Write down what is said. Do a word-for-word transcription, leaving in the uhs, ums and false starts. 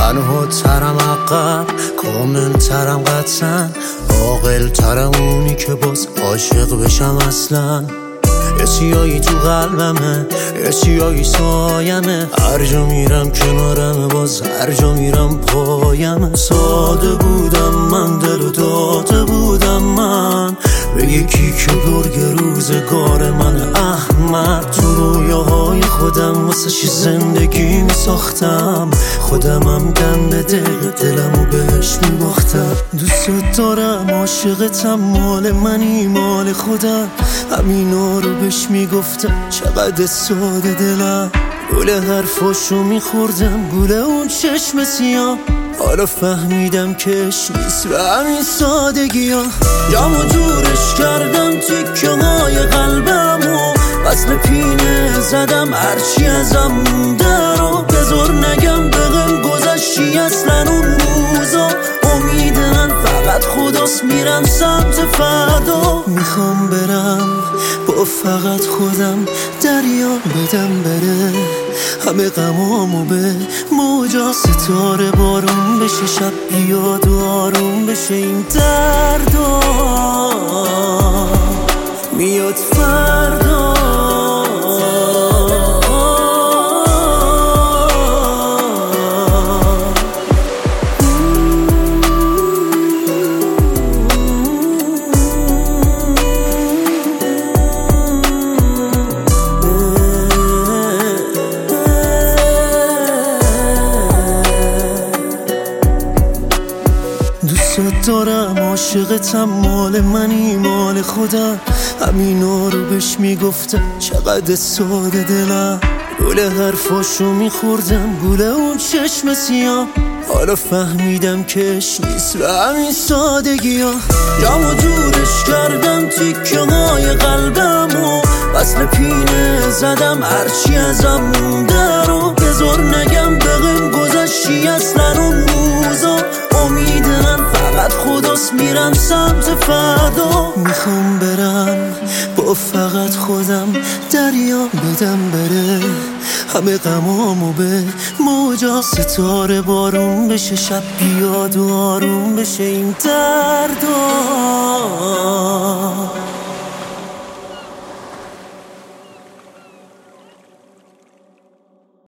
تنها ترم عقب، کامل ترم قطعا، عاقل ترم اونی که باز عاشق بشم اصلا. یه سیایی تو قلبمه، یه سیایی سایمه، هر جا میرم کنارمه، باز هر جا میرم پایمه. ساده بودم من، دل و داده بودم من به یکی که گرگ روزگار من. احمد تو رویاهای خودم واسه چی زندگی میساختم، خودمم گنده دل دلمو بهش میباختم. دوست دارم، عاشقتم، مال منی مال خودم، همینا رو بهش میگفتم، چقدر ساده دلم. گوله حرفاشو میخوردم، گوله اون چشم سیاه، حالا فهمیدم کش نیست به همین سادگی ها. جام و جورش کردم تیکه های قلبمو، وصل پینه زدم هرچی ازم مونده رو. بذار نگم بهم گذشتی اصلا اون روزا، امید من فقط خداست، میرم سمت فردا. میخوام برم با فقط خودم دریا بدم بره، همه غمامو به موجا ستاره بارون بشه، شب بیاد و آروم بشه این دردا. میاد فردا دوست دارم، عاشقتم، مال منی مال خودم، همینا رو بهش میگفتم، چقدر ساده دلم. گوله حرفاشو میخوردم، گوله اون چشم سیاه، حالا فهمیدم کش نیست به همین سادگی ها. جام و جورش کردم تیکه های قلبمو، وصل پینه زدم هرچی ازم مونده رو. بذار نگم بهم گذشتی اصلا اون روزا، امید من فقط خداست، میرم سمت فردا. میخوام برم با فقط خودم دریا بدم بره، همه غمامو به موجا ستاره بارون بشه، شب بیاد و آروم بشه این دردا.